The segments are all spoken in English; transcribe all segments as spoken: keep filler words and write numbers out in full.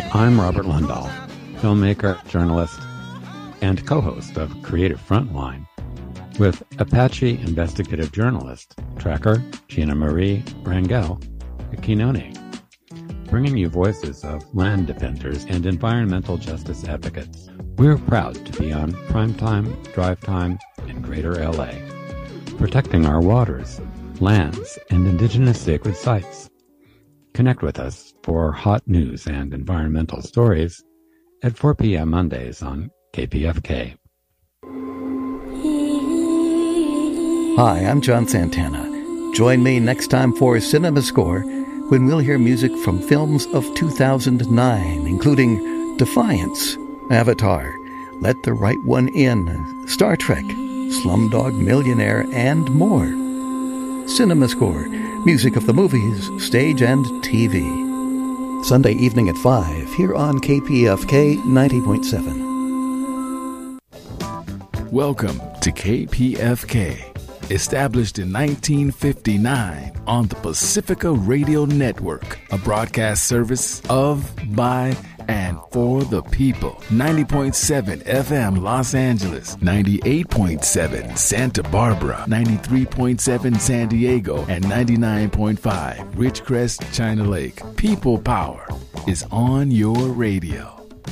I'm Robert Lundahl, filmmaker, journalist, and co-host of Creative Frontline with Apache investigative journalist, tracker Gina Marie Rangel Akinone, bringing you voices of land defenders and environmental justice advocates. We're proud to be on primetime, drive time, in Greater L A, protecting our waters, lands, and indigenous sacred sites. Connect with us for hot news and environmental stories at four p.m. Mondays on K P F K. Hi, I'm John Santana. Join me next time for Cinema Score when we'll hear music from films of two thousand nine, including Defiance, Avatar, Let the Right One In, Star Trek, Slumdog Millionaire, and more. Cinema Score, music of the movies, stage, and T V. Sunday evening at five, here on K P F K ninety point seven. Welcome to K P F K, established in nineteen fifty-nine on the Pacifica Radio Network, a broadcast service of, by, and for the people. ninety point seven F M Los Angeles, ninety-eight point seven Santa Barbara, ninety-three point seven San Diego, and ninety-nine point five Ridgecrest, China Lake. People Power is on your radio.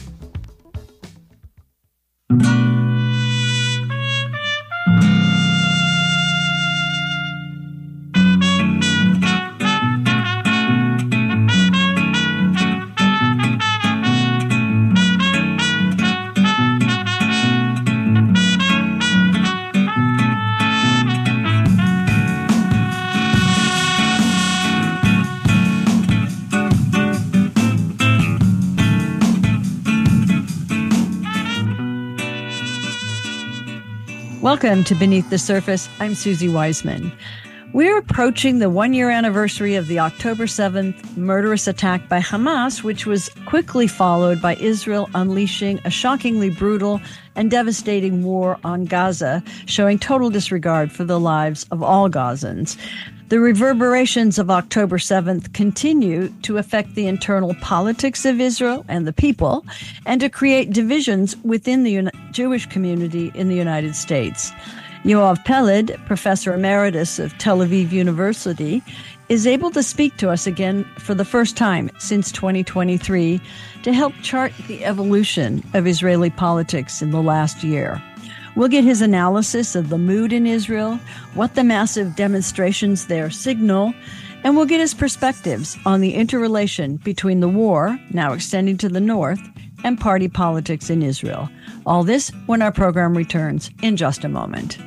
Welcome to Beneath the Surface. I'm Susie Wiseman. We're approaching the one-year anniversary of the October seventh murderous attack by Hamas, which was quickly followed by Israel unleashing a shockingly brutal and devastating war on Gaza, showing total disregard for the lives of all Gazans. The reverberations of October seventh continue to affect the internal politics of Israel and the people, and to create divisions within the Uni- Jewish community in the United States. Yoav Peled, professor emeritus of Tel Aviv University, is able to speak to us again for the first time since twenty twenty-three to help chart the evolution of Israeli politics in the last year. We'll get his analysis of the mood in Israel, what the massive demonstrations there signal, and we'll get his perspectives on the interrelation between the war, now extending to the north, and party politics in Israel. All this when our program returns in just a moment.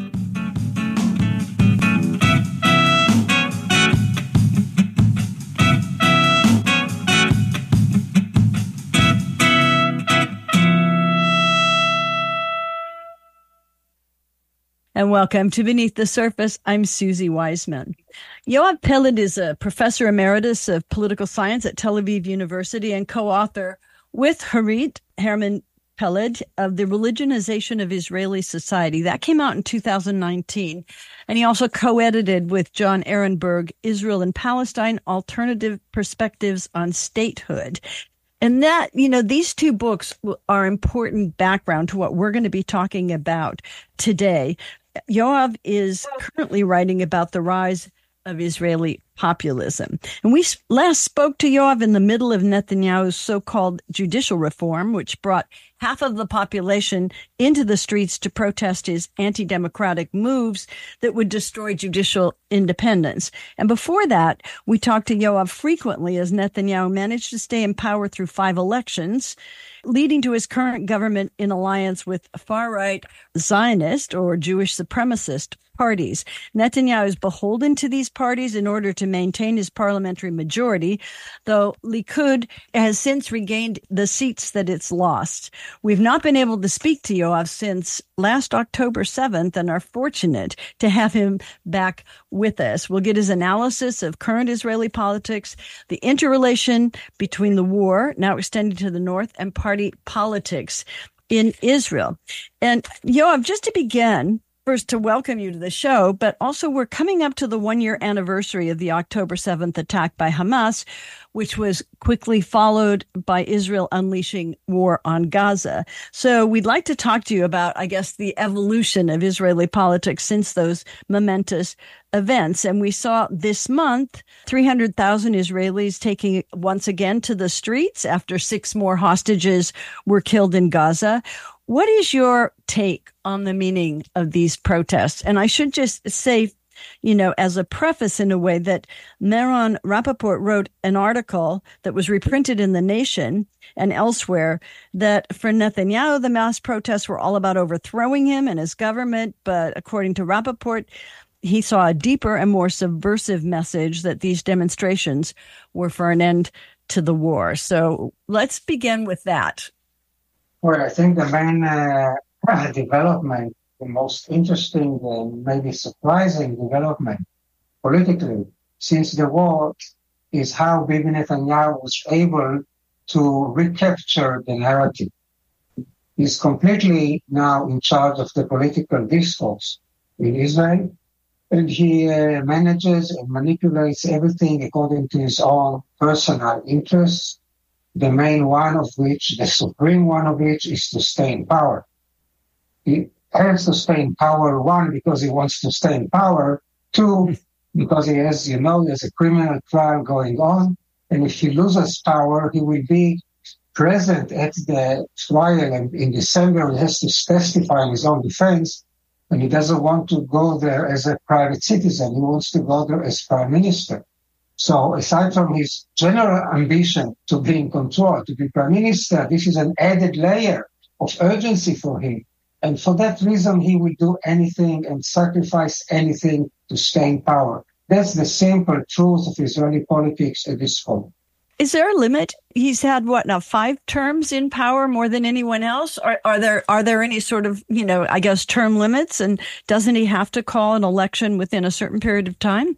And welcome to Beneath the Surface. I'm Susie Wiseman. Yoav Peled is a professor emeritus of political science at Tel Aviv University and co-author with Harit Herman Peled of The Religionization of Israeli Society. That came out in two thousand nineteen. And he also co-edited with John Ehrenberg, Israel and Palestine, Alternative Perspectives on Statehood. And that, you know, these two books are important background to what we're going to be talking about today. Yoav is currently writing about the rise of Israeli populism. And we last spoke to Yoav in the middle of Netanyahu's so-called judicial reform, which brought half of the population into the streets to protest his anti-democratic moves that would destroy judicial independence. And before that, we talked to Yoav frequently as Netanyahu managed to stay in power through five elections, leading to his current government in alliance with far-right Zionist or Jewish supremacist parties. Netanyahu is beholden to these parties in order to maintain his parliamentary majority, though Likud has since regained the seats that it's lost. We've not been able to speak to Yoav since last October seventh and are fortunate to have him back with us. We'll get his analysis of current Israeli politics, the interrelation between the war, now extending to the north, and party politics in Israel. And Yoav, just to begin, first to welcome you to the show, but also we're coming up to the one-year anniversary of the October seventh attack by Hamas, which was quickly followed by Israel unleashing war on Gaza. So we'd like to talk to you about, I guess, the evolution of Israeli politics since those momentous events. And we saw this month three hundred thousand Israelis taking once again to the streets after six more hostages were killed in Gaza. What is your take on the meaning of these protests? And I should just say, you know, as a preface in a way, that Meron Rapaport wrote an article that was reprinted in The Nation and elsewhere that for Netanyahu, the mass protests were all about overthrowing him and his government. But according to Rapaport, he saw a deeper and more subversive message that these demonstrations were for an end to the war. So let's begin with that. Well, I think the main uh, development, the most interesting and maybe surprising development politically since the war is how Bibi Netanyahu was able to recapture the narrative. He's completely now in charge of the political discourse in Israel, and he uh, manages and manipulates everything according to his own personal interests. The main one of which, the supreme one of which, is to stay in power. He has to stay in power, one, because he wants to stay in power, two, because he has, you know, there's a criminal trial going on, and if he loses power, he will be present at the trial, and in December he has to testify in his own defense, and he doesn't want to go there as a private citizen. He wants to go there as prime minister. So aside from his general ambition to be in control, to be prime minister, this is an added layer of urgency for him. And for that reason, he will do anything and sacrifice anything to stay in power. That's the simple truth of Israeli politics at this point. Is there a limit? He's had, what, now five terms in power, more than anyone else? Are, are there are there any sort of, you know, I guess, term limits? And doesn't he have to call an election within a certain period of time?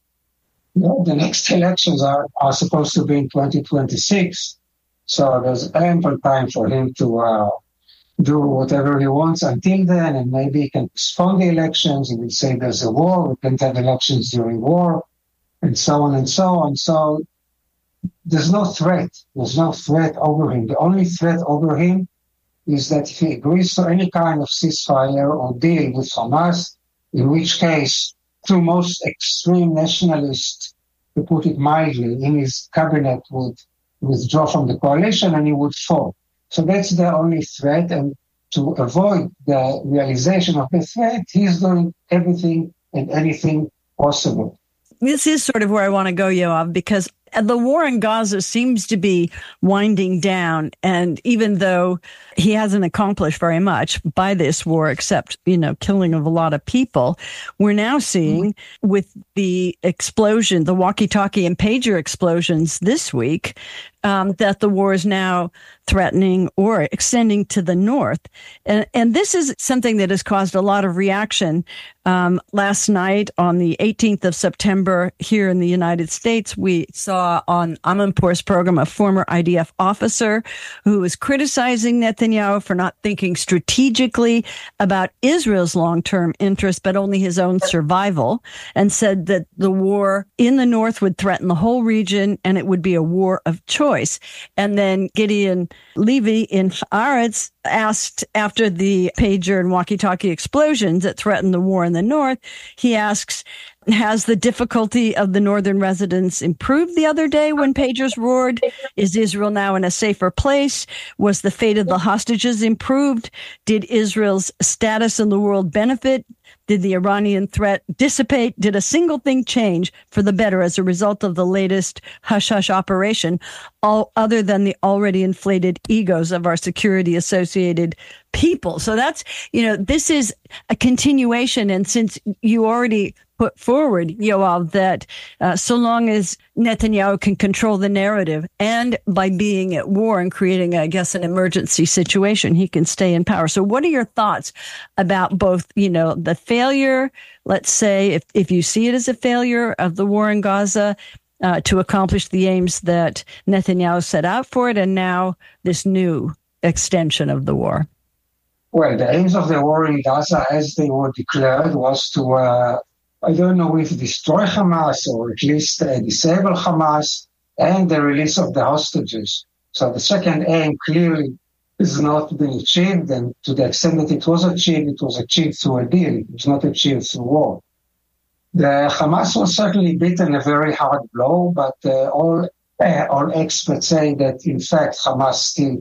No, the next elections are, are supposed to be in twenty twenty-six. So there's ample time for him to uh, do whatever he wants until then, and maybe he can postpone the elections. He will say there's a war, we can't have elections during war, and so on and so on. So there's no threat. There's no threat over him. The only threat over him is that if he agrees to any kind of ceasefire or deal with Hamas, in which case two most extreme nationalists, to put it mildly, in his cabinet would withdraw from the coalition and he would fall. So that's the only threat. And to avoid the realization of the threat, he's doing everything and anything possible. This is sort of where I want to go, Yoav, because the war in Gaza seems to be winding down. And even though he hasn't accomplished very much by this war, except, you know, killing of a lot of people, we're now seeing mm-hmm. with the explosion, the walkie-talkie and pager explosions this week, um, that the war is now threatening or extending to the north. And, and this is something that has caused a lot of reaction. Um, last night on the eighteenth of September here in the United States, we saw on Amanpour's program a former I D F officer who was criticizing Netanyahu for not thinking strategically about Israel's long-term interests, but only his own survival, and said that the war in the north would threaten the whole region and it would be a war of choice. And then Gideon Levy in Haaretz asked, after the pager and walkie-talkie explosions that threatened the war in the north, he asks, has the difficulty of the northern residents improved the other day when pagers roared? Is Israel now in a safer place? Was the fate of the hostages improved? Did Israel's status in the world benefit? Did the Iranian threat dissipate? Did a single thing change for the better as a result of the latest hush-hush operation, all other than the already inflated egos of our security-associated people? So that's, you know, this is a continuation. And since you already put forward, Yoav, that uh, so long as Netanyahu can control the narrative and by being at war and creating, I guess, an emergency situation, he can stay in power. So what are your thoughts about both, you know, the failure, let's say, if, if you see it as a failure of the war in Gaza uh, to accomplish the aims that Netanyahu set out for it, and now this new extension of the war? Well, the aims of the war in Gaza, as they were declared, was to, uh, I don't know if destroy Hamas or at least uh, disable Hamas and the release of the hostages. So the second aim clearly is not being achieved, and to the extent that it was achieved, it was achieved through a deal. It was not achieved through war. The Hamas was certainly beaten a very hard blow, but uh, all uh, all experts say that in fact Hamas still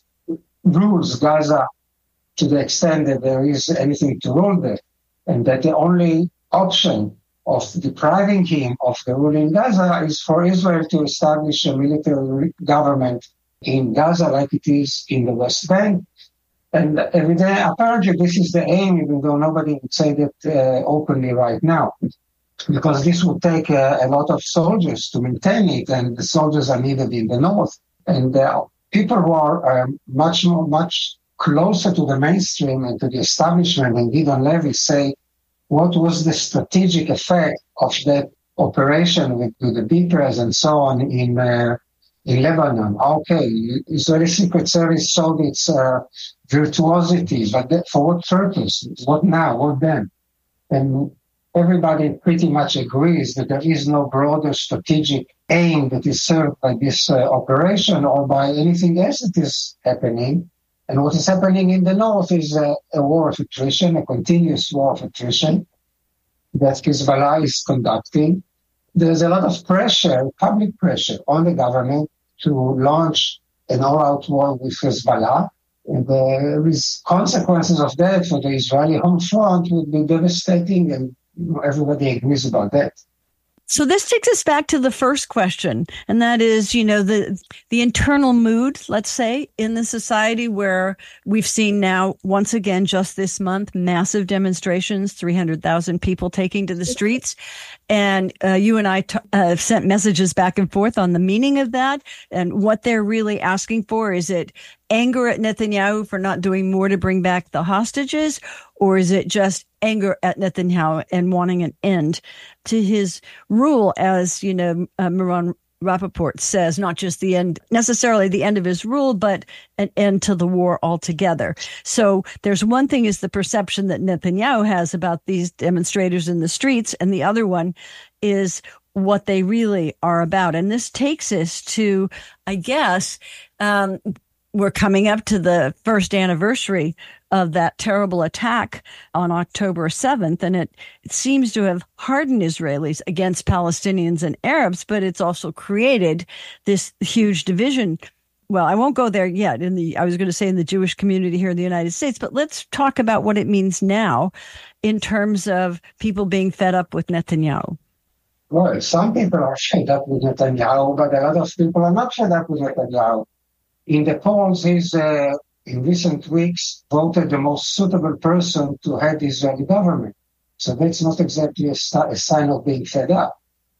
rules Gaza to the extent that there is anything to rule there, and that the only option of depriving him of the rule in Gaza is for Israel to establish a military government in Gaza like it is in the West Bank. And apparently this is the aim, even though nobody would say that uh, openly right now, because this would take uh, a lot of soldiers to maintain it, and the soldiers are needed in the north. And uh, people who are um, much more, much closer to the mainstream and to the establishment and Gideon Levy say, what was the strategic effect of that operation with, with the beepers and so on in uh, in Lebanon? Okay, Israeli Secret Service showed its uh, virtuosity, but that, for what purpose? What now? What then? And everybody pretty much agrees that there is no broader strategic aim that is served by this uh, operation or by anything else that is happening. And what is happening in the north is a, a war of attrition, a continuous war of attrition that Hezbollah is conducting. There's a lot of pressure, public pressure, on the government to launch an all-out war with Hezbollah. And the consequences of that for the Israeli home front would be devastating, and everybody agrees about that. So this takes us back to the first question, and that is, you know, the the internal mood, let's say, in the society where we've seen now, once again, just this month, massive demonstrations, three hundred thousand people taking to the streets. And uh, you and I t- uh, sent messages back and forth on the meaning of that and what they're really asking for. Is it anger at Netanyahu for not doing more to bring back the hostages? Or is it just anger at Netanyahu and wanting an end to his rule, as, you know, uh, Meron Rapaport says, not just the end, necessarily the end of his rule, but an end to the war altogether. So there's one thing is the perception that Netanyahu has about these demonstrators in the streets, and the other one is what they really are about. And this takes us to, I guess, um, we're coming up to the first anniversary of that terrible attack on October seventh, and it, it seems to have hardened Israelis against Palestinians and Arabs, but it's also created this huge division. Well, I won't go there yet. In the, I was going to say in the Jewish community here in the United States, but let's talk about what it means now in terms of people being fed up with Netanyahu. Well, some people are fed up with Netanyahu, but a lot of people are not fed up with Netanyahu. In the polls, he's uh, in recent weeks voted the most suitable person to head the Israeli government. So that's not exactly a, st- a sign of being fed up.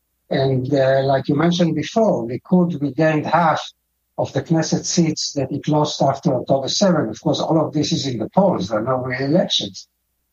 And uh, like you mentioned before, Likud regained half of the Knesset seats that it lost after October seventh. Of course, all of this is in the polls. There are no re-elections.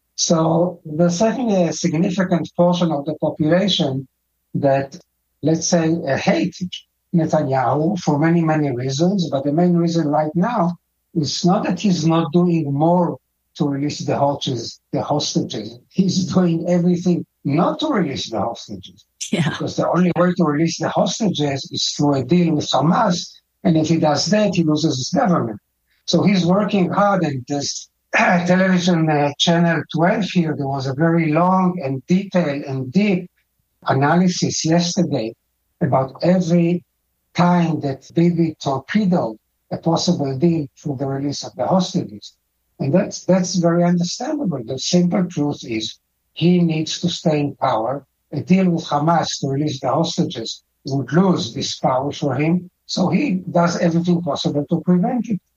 So there's certainly a significant portion of the population that, let's say, uh, hate Netanyahu for many, many reasons. But the main reason right now is not that he's not doing more to release the hostages. The hostages. He's doing everything not to release the hostages. Yeah. Because the only way to release the hostages is through a deal with Hamas. And if he does that, he loses his government. So he's working hard. And this uh, television uh, channel twelve here, there was a very long and detailed and deep analysis yesterday about every time that Bibi torpedoed a possible deal for the release of the hostages. And that's that's very understandable. The simple truth is he needs to stay in power. A deal with Hamas to release the hostages would lose this power for him. So he does everything possible to prevent it.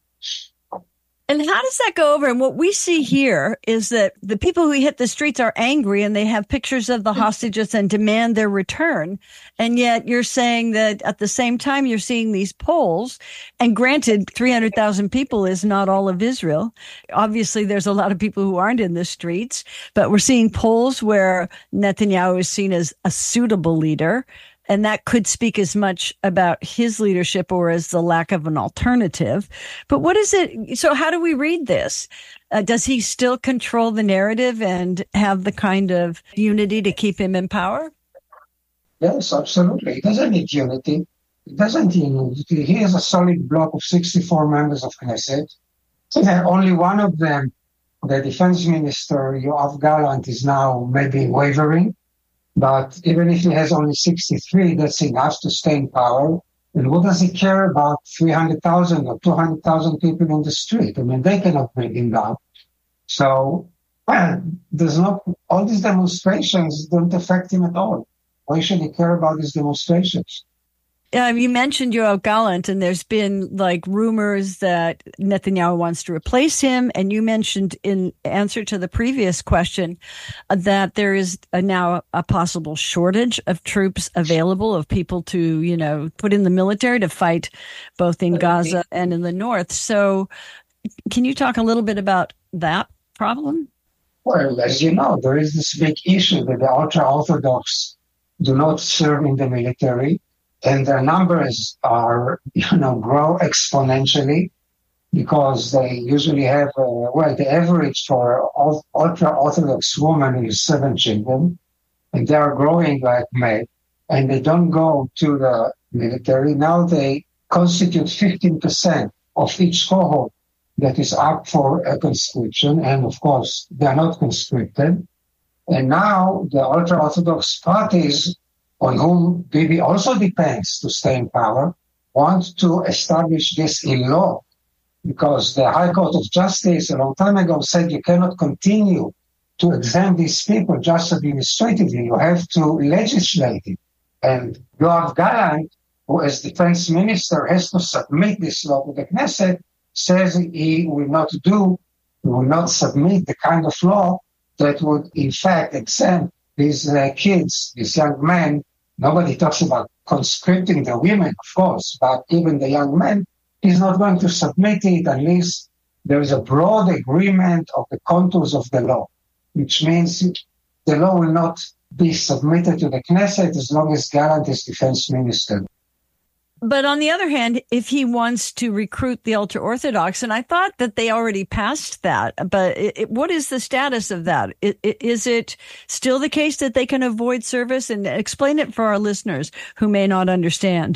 And how does that go over? And what we see here is that the people who hit the streets are angry and they have pictures of the hostages and demand their return. And yet you're saying that at the same time you're seeing these polls, and granted, three hundred thousand people is not all of Israel. Obviously, there's a lot of people who aren't in the streets, but we're seeing polls where Netanyahu is seen as a suitable leader. And that could speak as much about his leadership or as the lack of an alternative. But what is it? So how do we read this? Uh, does he still control the narrative and have the kind of unity to keep him in power? Yes, absolutely. He doesn't need unity. He doesn't need unity. He has a solid block of sixty-four members of Knesset. And only one of them, the defense minister, Yoav Gallant, is now maybe wavering. But even if he has only sixty-three, that's enough to stay in power. And what does he care about three hundred thousand or two hundred thousand people in the street? I mean, they cannot bring him down. So well, there's not, all these demonstrations don't affect him at all. Why should he care about these demonstrations? Um, you mentioned Yoav Gallant, and there's been like rumors that Netanyahu wants to replace him. And you mentioned in answer to the previous question uh, that there is a, now a possible shortage of troops available, of people to, you know, put in the military to fight both in Gaza and in the north. So can you talk a little bit about that problem? Well, as you know, there is this big issue that the ultra-Orthodox do not serve in the military, and their numbers are, you know, grow exponentially because they usually have, uh, well, the average for ultra-Orthodox women is seven children, and they are growing like mad, and they don't go to the military. Now they constitute fifteen percent of each cohort that is up for a conscription, and of course, they are not conscripted. And now the ultra-Orthodox parties, on whom Bibi also depends to stay in power, want to establish this in law, because the High Court of Justice a long time ago said you cannot continue to exempt these people just administratively. You have to legislate it. And Yoav Gallant, who as defense minister has to submit this law to the Knesset, says he will not do, he will not submit the kind of law that would, in fact, exempt these uh, kids, these young men. Nobody talks about conscripting the women, of course, but even the young men, he's not going to submit it unless there is a broad agreement of the contours of the law, which means the law will not be submitted to the Knesset as long as Gallant is defense minister. But on the other hand, if he wants to recruit the ultra-Orthodox, and I thought that they already passed that, but it, it, what is the status of that? It, it, is it still the case that they can avoid service? And explain it for our listeners who may not understand.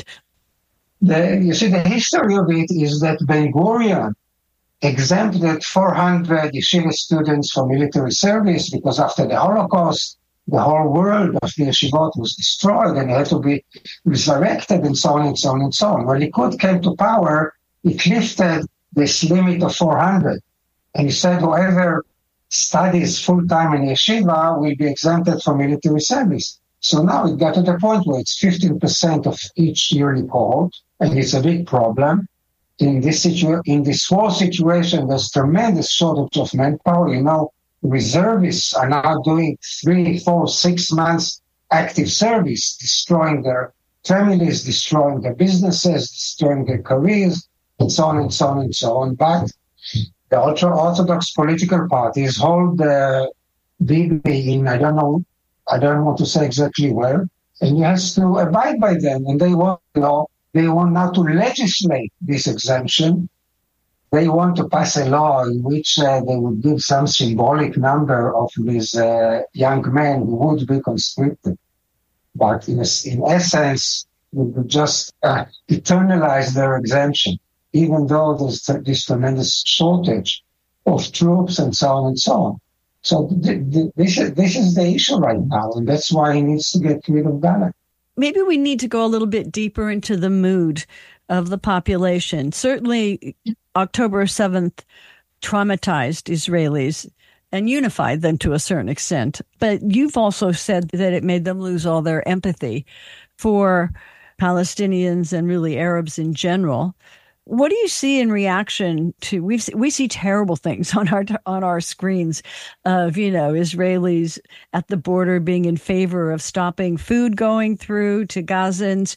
The, you see, the history of it is that Ben-Gurion exempted four hundred yeshiva students from military service because after the Holocaust, the whole world of the yeshivot was destroyed and it had to be resurrected and so on and so on and so on. When Likud came to power, it lifted this limit of four hundred. And he said whoever studies full-time in yeshiva will be exempted from military service. So now it got to the point where it's fifteen percent of each yearly cohort, and it's a big problem. In this situ- in this war situation, there's tremendous shortage of manpower. You know, reservists are now doing three, four, six months active service, destroying their families, destroying their businesses, destroying their careers, and so on and so on and so on. But the ultra-Orthodox political parties hold the Bibi in, I don't know, I don't want to say exactly where, and he has to abide by them. And they want, you know, they want now to legislate this exemption. They want to pass a law in which uh, they would give some symbolic number of these uh, young men who would be conscripted. But in, a, in essence, it would just uh, eternalize their exemption, even though there's this tremendous shortage of troops and so on and so on. So th- th- this, is, this is the issue right now, and that's why he needs to get rid of Gallant. Maybe we need to go a little bit deeper into the mood of the population. Certainly, October seventh traumatized Israelis and unified them to a certain extent. But you've also said that it made them lose all their empathy for Palestinians and really Arabs in general. What do you see in reaction to, we we see terrible things on our on our screens of, you know, Israelis at the border being in favor of stopping food going through to Gazans.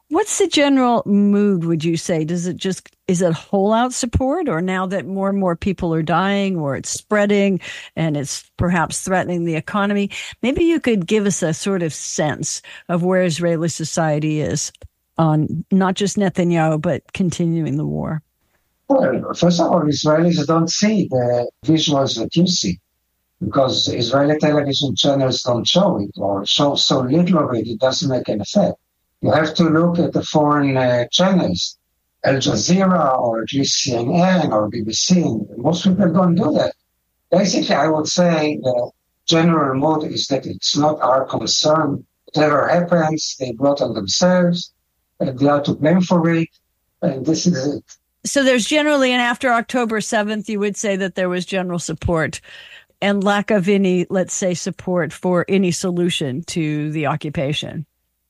What's the general mood, would you say? Does it just, is it whole out support, or now that more and more people are dying, or it's spreading and it's perhaps threatening the economy? Maybe you could give us a sort of sense of where Israeli society is on not just Netanyahu, but continuing the war. Well, first of all, Israelis don't see the visuals that you see, because Israeli television channels don't show it, or show so little of it, it doesn't make an effect. You have to look at the foreign uh, channels, Al Jazeera, or at least C N N or B B C. Most people don't do that. Basically, I would say the general mood is that it's not our concern. Whatever happens, they brought on themselves, and they are to blame for it, and this is it. So there's generally, and after October seventh, you would say that there was general support and lack of any, let's say, support for any solution to the occupation.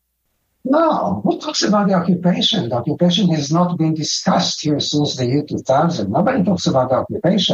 No, who talks about the occupation? The occupation has not been discussed here since the year two thousand. Nobody talks about the occupation.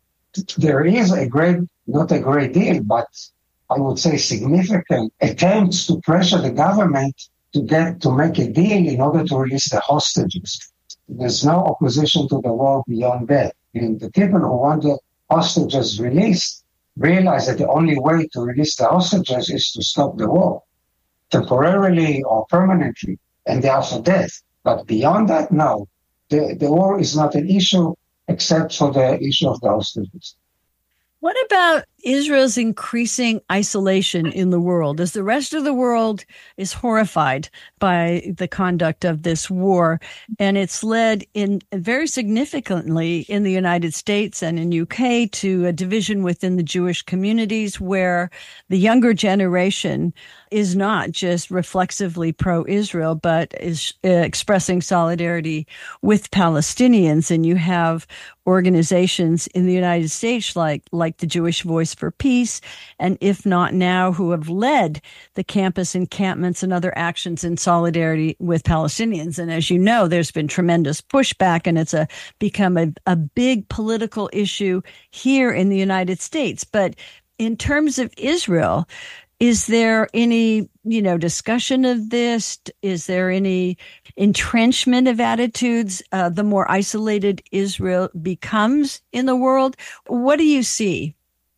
There is a great, not a great deal, but I would say significant attempts to pressure the government to get to make a deal in order to release the hostages. There's no opposition to the war beyond that. And the people who want the hostages released realize that the only way to release the hostages is to stop the war, temporarily or permanently, and they are for death. But beyond that, no. The, the war is not an issue except for the issue of the hostages. What about Israel's increasing isolation in the world, as the rest of the world is horrified by the conduct of this war? And it's led in very significantly in the United States and in U K to a division within the Jewish communities, where the younger generation is not just reflexively pro-Israel, but is uh, expressing solidarity with Palestinians. And you have organizations in the United States like, like the Jewish Voice for Peace, and If Not Now, who have led the campus encampments and other actions in solidarity with Palestinians. And as you know, there's been tremendous pushback, and it's a become a, a big political issue here in the United States. But in terms of Israel, is there any, you know, discussion of this? Is there any entrenchment of attitudes uh, the more isolated Israel becomes in the world? What do you see?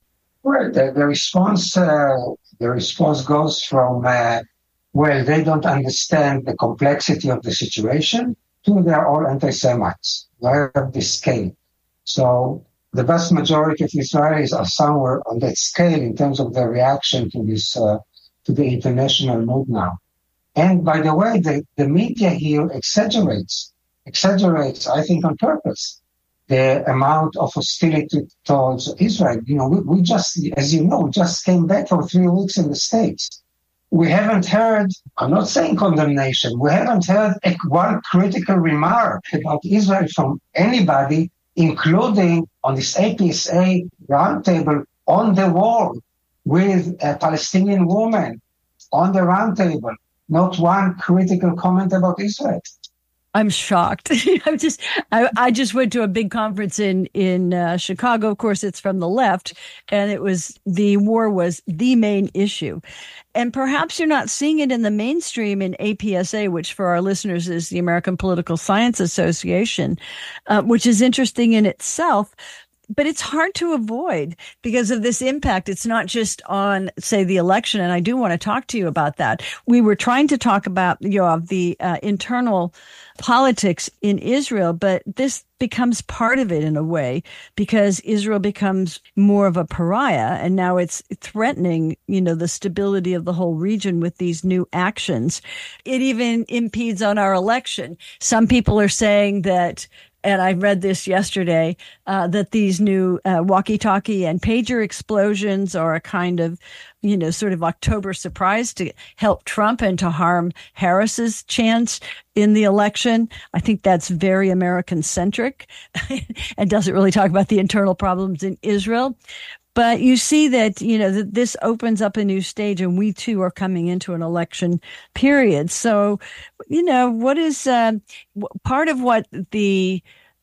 Well, the, the response uh, the response goes from, uh, well, they don't understand the complexity of the situation, to they're all anti-Semites. They have this scale. So the vast majority of Israelis are somewhere on that scale in terms of their reaction to this, uh, to the international mood now. And by the way, the, the media here exaggerates, exaggerates, I think, on purpose, the amount of hostility towards Israel. You know, we, we just, as you know, we just came back for three weeks in the States. We haven't heard, I'm not saying condemnation, we haven't heard a, one critical remark about Israel from anybody, including on this A P S A roundtable on the wall with a Palestinian woman on the roundtable. Not one critical comment about Israel. I'm shocked. I'm just, I, I just went to a big conference in, in uh, Chicago. Of course, it's from the left, and it was, the war was the main issue. And perhaps you're not seeing it in the mainstream in A P S A, which for our listeners is the American Political Science Association, uh, which is interesting in itself. But it's hard to avoid because of this impact. It's not just on, say, the election, and I do want to talk to you about that. We were trying to talk about, Yoav, the uh, internal politics in Israel, but this becomes part of it in a way because Israel becomes more of a pariah, and now it's threatening, you know, the stability of the whole region with these new actions. It even impedes on our election. Some people are saying that, and I read this yesterday, uh, that these new uh, walkie-talkie and pager explosions are a kind of, you know, sort of October surprise to help Trump and to harm Harris's chance in the election. I think that's very American-centric and doesn't really talk about the internal problems in Israel. But you see that, you know, that this opens up a new stage, and we too are coming into an election period. So, you know, what is uh, part of what the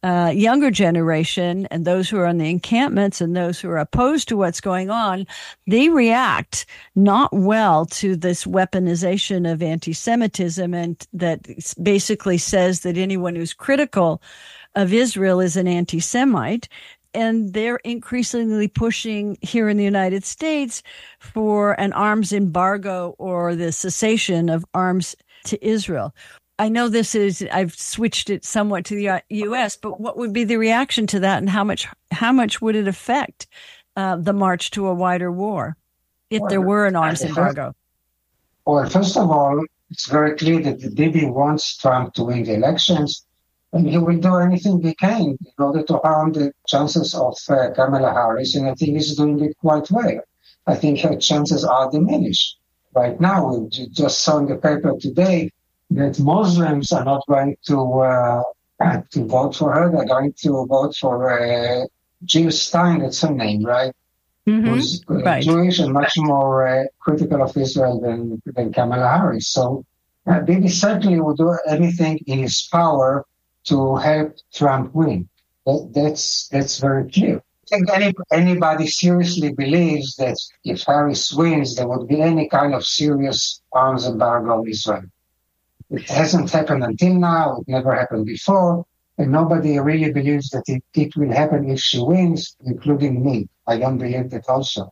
uh, younger generation and those who are on the encampments and those who are opposed to what's going on, they react not well to this weaponization of anti-Semitism, and that basically says that anyone who's critical of Israel is an anti-Semite. And they're increasingly pushing here in the United States for an arms embargo or the cessation of arms to Israel. I know this is, I've switched it somewhat to the U S, but what would be the reaction to that, and how much how much would it affect uh, the march to a wider war if well, there were an arms embargo? Well, first of all, it's very clear that Bibi wants Trump to win the elections, and he will do anything he can in order to harm the chances of uh, Kamala Harris, and I think he's doing it quite well. I think her chances are diminished. Right now, we just saw in the paper today that Muslims are not going to uh, to vote for her. They're going to vote for uh, Jill Stein, that's her name, right? Mm-hmm. Who's uh, right. Jewish and much more uh, critical of Israel than, than Kamala Harris. So uh, Bibi certainly will do anything in his power to help Trump win. That, that's that's very clear. I think any, anybody seriously believes that if Harris wins, there would be any kind of serious arms embargo on Israel. It hasn't happened until now. It never happened before. And nobody really believes that it, it will happen if she wins, including me. I don't believe that also.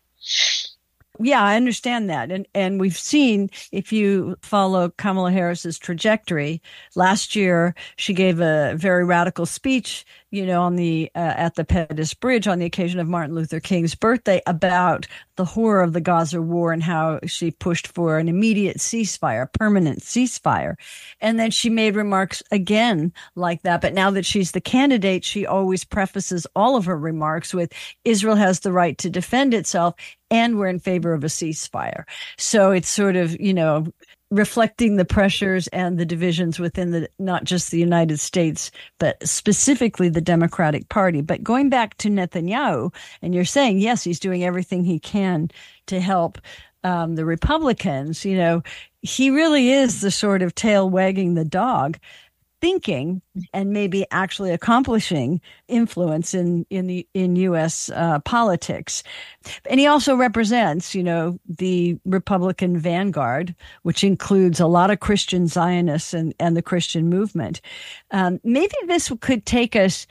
Yeah, I understand that. And and we've seen, if you follow Kamala Harris's trajectory, last year she gave a very radical speech, you know, on the uh, at the Pettus Bridge on the occasion of Martin Luther King's birthday about the horror of the Gaza war and how she pushed for an immediate ceasefire, permanent ceasefire. And then she made remarks again like that. But now that she's the candidate, she always prefaces all of her remarks with Israel has the right to defend itself, and we're in favor of a ceasefire. So it's sort of, you know, reflecting the pressures and the divisions within the, not just the United States, but specifically the Democratic Party. But going back to Netanyahu, and you're saying, yes, he's doing everything he can to help um, the Republicans, you know, he really is the sort of tail wagging the dog, thinking and maybe actually accomplishing influence in in the in U S uh, politics. And he also represents, you know, the Republican vanguard, which includes a lot of Christian Zionists and, and the Christian movement. Um, maybe this could take us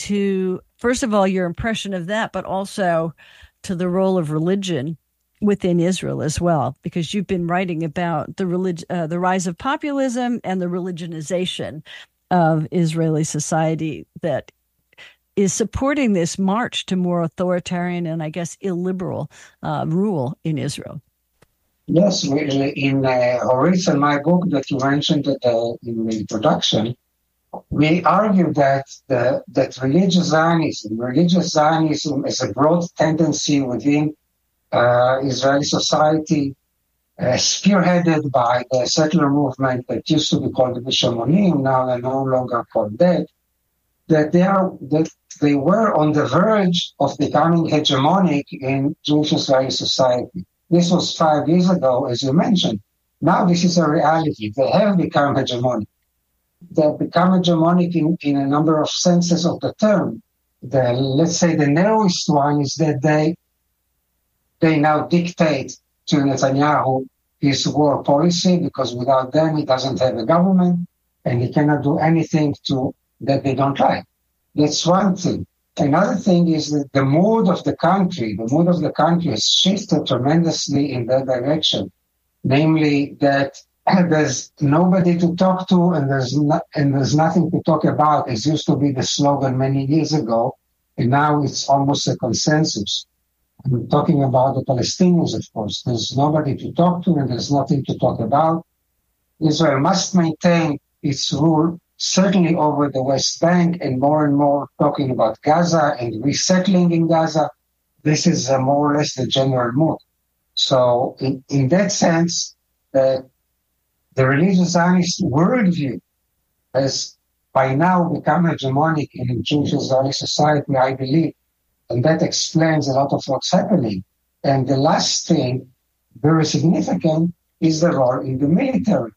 to, first of all, your impression of that, but also to the role of religion within Israel as well, because you've been writing about the relig- uh, the rise of populism and the religionization of Israeli society that is supporting this march to more authoritarian and, I guess, illiberal uh, rule in Israel. Yes, in uh, Horitz and my book that you mentioned uh, in the introduction, we argue that the, that religious Zionism, religious Zionism is a broad tendency within uh, Israeli society, uh, spearheaded by the secular movement that used to be called the Bishamonim, now they're no longer called that, that they are that they were on the verge of becoming hegemonic in Jewish Israeli society. This was five years ago, as you mentioned. Now this is a reality. They have become hegemonic. They have become hegemonic in, in a number of senses of the term. The, let's say the narrowest one is that they they now dictate to Netanyahu his war policy, because without them he doesn't have a government and he cannot do anything to that they don't like. That's one thing. Another thing is that the mood of the country, the mood of the country has shifted tremendously in that direction. Namely, that there's nobody to talk to and there's not, and there's nothing to talk about. It used to be the slogan many years ago, and now it's almost a consensus. I'm talking about the Palestinians, of course. There's nobody to talk to and there's nothing to talk about. Israel must maintain its rule, certainly over the West Bank, and more and more talking about Gaza and resettling in Gaza. This is uh, more or less the general mood. So in, in that sense, uh, the religious Zionist worldview has by now become hegemonic in Jewish Israeli society, I believe. And that explains a lot of what's happening. And the last thing, very significant, is the role in the military.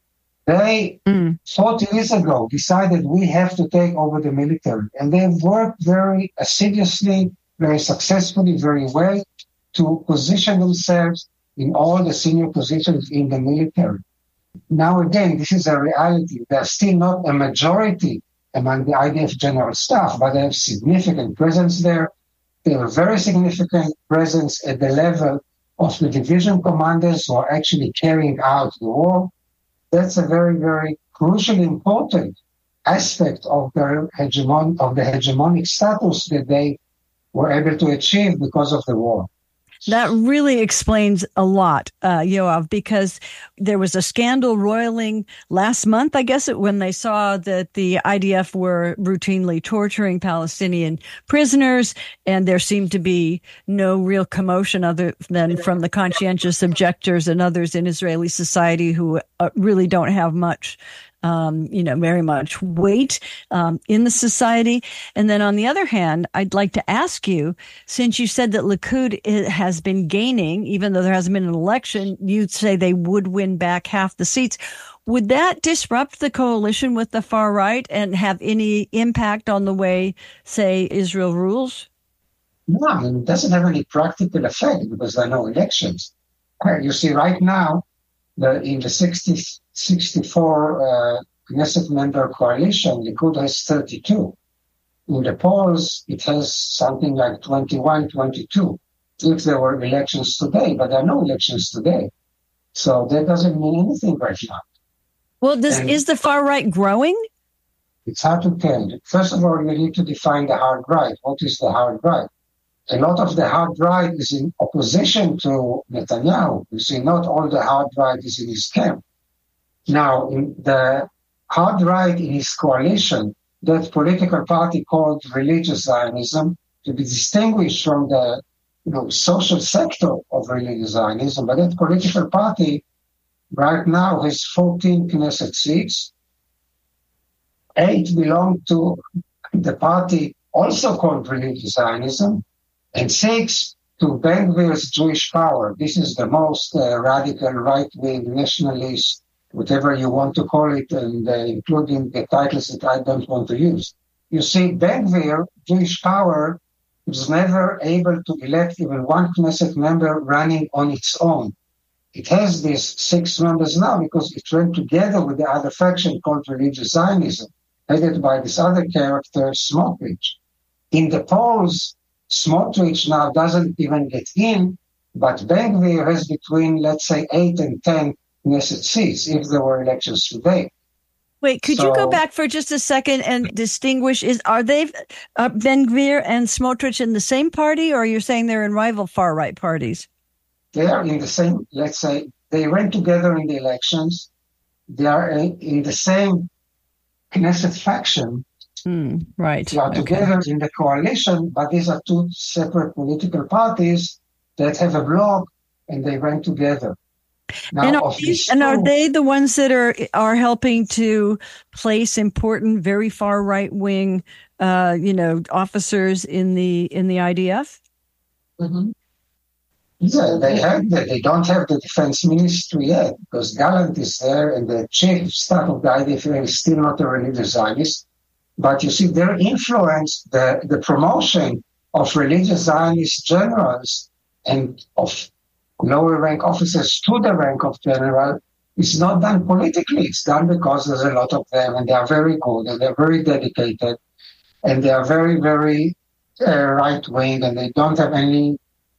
They, Mm. forty years ago, decided we have to take over the military. And they've worked very assiduously, very successfully, very well to position themselves in all the senior positions in the military. Now, again, this is a reality. They're still not a majority among the I D F general staff, but they have significant presence there. They have a very significant presence at the level of the division commanders who are actually carrying out the war. That's a very, very crucially important aspect of their hegemon of the hegemonic status that they were able to achieve because of the war. That really explains a lot, uh, Yoav, because there was a scandal roiling last month, I guess, when they saw that the I D F were routinely torturing Palestinian prisoners, and there seemed to be no real commotion other than from the conscientious objectors and others in Israeli society who uh, really don't have much Um, you know, very much weight um, in the society. And then on the other hand, I'd like to ask you, since you said that Likud has been gaining, even though there hasn't been an election, you'd say they would win back half the seats. Would that disrupt the coalition with the far right and have any impact on the way, say, Israel rules? No, I mean, it doesn't have any practical effect because there are no elections. You see, right now, the, in the sixty, sixty-four uh, Knesset member coalition, Likud has thirty-two. In the polls, it has something like twenty-one, twenty-two, if there were elections today, but there are no elections today. So that doesn't mean anything right now. Well, this, And is the far right growing? it's hard to tell. First of all, you need to define the hard right. What is the hard right? A lot of the hard right is in opposition to Netanyahu. You see, not all the hard right is in his camp. Now, in the hard right in his coalition, that political party called Religious Zionism, to be distinguished from the you know, social sector of Religious Zionism, but that political party right now has fourteen Knesset seats. Eight belong to the party also called Religious Zionism, and six to Ben-Gvir's Jewish Power. This is the most uh, radical right-wing nationalist, whatever you want to call it, and uh, including the titles that I don't want to use. You see, Ben-Gvir, Jewish Power, was never able to elect even one Knesset member running on its own. It has these six members now because it went together with the other faction called Religious Zionism, headed by this other character, Smotrich. In the polls, Smotrich now doesn't even get in, but Ben-Gvir has between, let's say, eight and ten Knesset seats if there were elections today. Wait, could So, you go back for just a second and distinguish, is are they, uh, Ben-Gvir and Smotrich in the same party, or you're saying they're in rival far-right parties? They are in the same, let's say, they ran together in the elections. They are in the same Knesset faction. Mm, right. They are Okay. together in the coalition, but these are two separate political parties that have a bloc, and they ran together. Now, And are, of these, these and are two- they the ones that are are helping to place important, very far right wing, uh, you know, officers in the in the I D F? Mhm. Yeah, they have that. They don't have the defense ministry yet because Gallant is there and the chief of staff of the I D F is still not a religious Zionist. But you see, their influence, the, the promotion of religious Zionist generals and of lower rank officers to the rank of general is not done politically. It's done because there's a lot of them and they are very good and they're very dedicated and they are very, very uh, right-wing and they don't have any,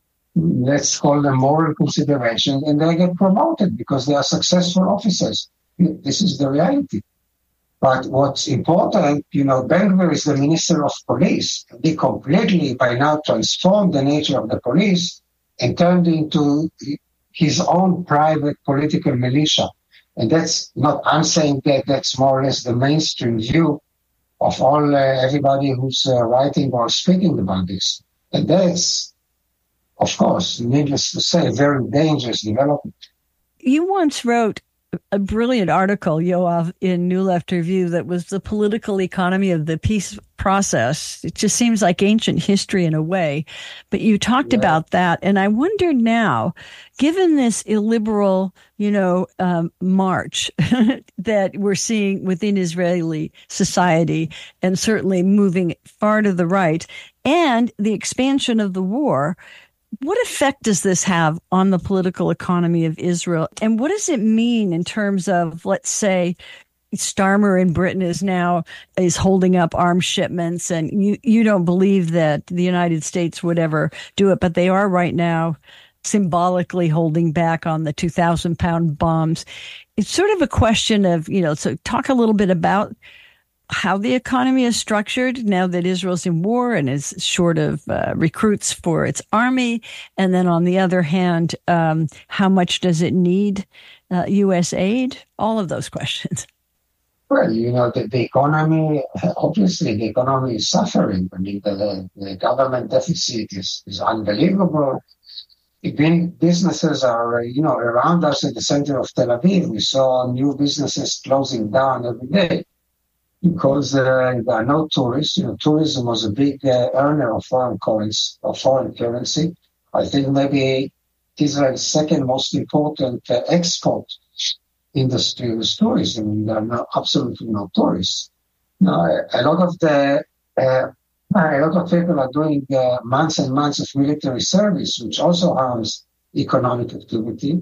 let's call them moral consideration, and they get promoted because they are successful officers. This is the reality. But what's important, you know, Ben-Gvir is the Minister of Police. He completely, by now, transformed the nature of the police and turned into his own private political militia. And that's not, I'm saying that that's more or less the mainstream view of all, uh, everybody who's uh, writing or speaking about this. And that's, of course, needless to say, a very dangerous development. You once wrote a brilliant article, Yoav, in New Left Review that was the political economy of the peace process. It just seems like ancient history in a way. But you talked yeah. about that. And I wonder now, given this illiberal, you know, um, march that we're seeing within Israeli society, and certainly moving far to the right, and the expansion of the war, what effect does this have on the political economy of Israel? And what does it mean in terms of, let's say, Starmer in Britain is now is holding up arms shipments, and you, you don't believe that the United States would ever do it, but they are right now symbolically holding back on the two thousand pound bombs. It's sort of a question of, you know, so talk a little bit about how the economy is structured now that Israel's in war and is short of uh, recruits for its army. And then on the other hand, um, how much does it need uh, U S aid? All of those questions. Well, you know, the, the economy, obviously the economy is suffering. I mean, the, the government deficit is, is unbelievable. Even businesses are, you know, around us at the center of Tel Aviv. We saw new businesses closing down every day, because uh, there are no tourists. You know, tourism was a big uh, earner of foreign currency. Of foreign currency. I think maybe Israel's second most important uh, export industry was tourism. I mean, there are no, absolutely no tourists. Now, a lot of the uh, a lot of people are doing uh, months and months of military service, which also harms economic activity.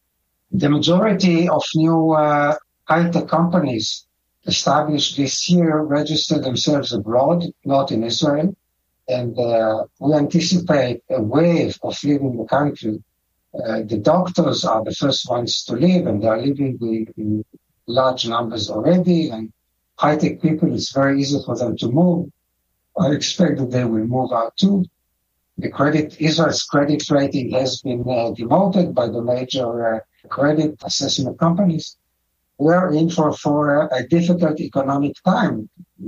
The majority of new uh, high-tech companies established this year registered themselves abroad, not in Israel. And uh, we anticipate a wave of leaving the country. Uh, the doctors are the first ones to leave, and they are leaving in, in large numbers already. And high-tech people, it's very easy for them to move. I expect that they will move out too. The credit, Israel's credit rating has been uh, demoted by the major uh, credit assessment companies. We're in for, for a difficult economic time.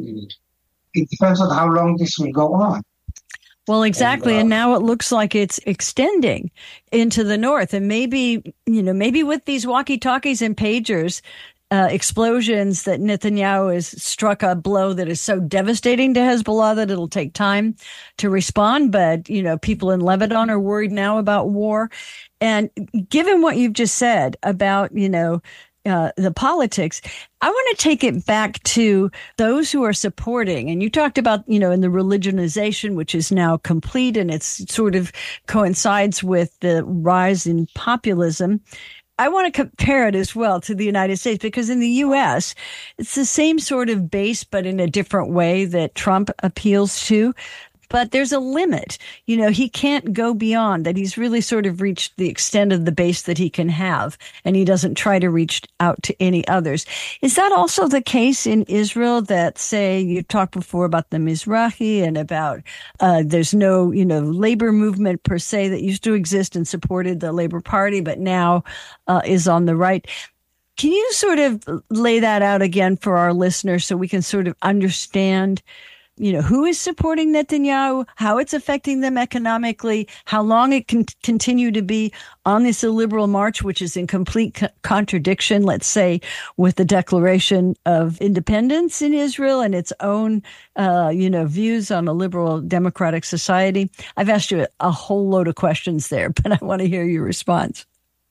It depends on how long this will go on. Well, exactly. And, uh, and now it looks like it's extending into the north. And maybe, you know, maybe with these walkie-talkies and pagers, uh, explosions, that Netanyahu has struck a blow that is so devastating to Hezbollah that it'll take time to respond. But, you know, people in Lebanon are worried now about war. And given what you've just said about, you know, Uh, the politics, I want to take it back to those who are supporting. And you talked about, you know, in the religionization, which is now complete, and it's sort of coincides with the rise in populism. I want to compare it as well to the United States, because in the U S, it's the same sort of base, but in a different way that Trump appeals to. But there's a limit. You know, he can't go beyond that. He's really sort of reached the extent of the base that he can have, and he doesn't try to reach out to any others. Is that also the case in Israel, that, say, you talked before about the Mizrahi and about uh, there's no, you know, labor movement per se that used to exist and supported the Labor Party, but now uh, is on the right? Can you sort of lay that out again for our listeners so we can sort of understand, you know, who is supporting Netanyahu, how it's affecting them economically, how long it can continue to be on this illiberal march, which is in complete co- contradiction, let's say, with the Declaration of Independence in Israel and its own, uh, you know, views on a liberal democratic society? I've asked you a, a whole load of questions there, but I want to hear your response.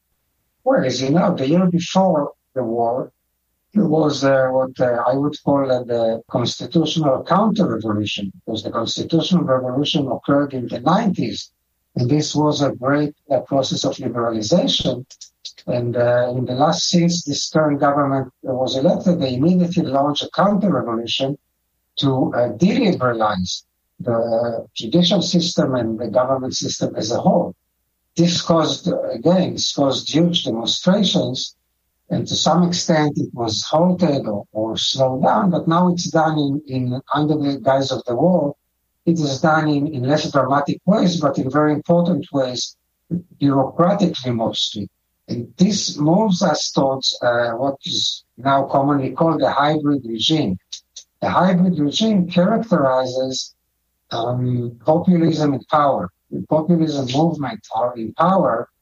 Well, as you know, the year before the war, it was uh, what uh, I would call uh, the constitutional counter-revolution, because the constitutional revolution occurred in the nineties, and this was a great uh, process of liberalization. And uh, in the last, since this current government was elected, they immediately launched a counter-revolution to uh, deliberalize the judicial system and the government system as a whole. This caused, again, this caused huge demonstrations. And to some extent, it was halted or, or slowed down, but now it's done in, in under the guise of the war. It is done in, in less dramatic ways, but in very important ways, bureaucratically mostly. And this moves us towards uh, what is now commonly called a hybrid regime. The hybrid regime characterizes um, populism and power. The populism movement are in power.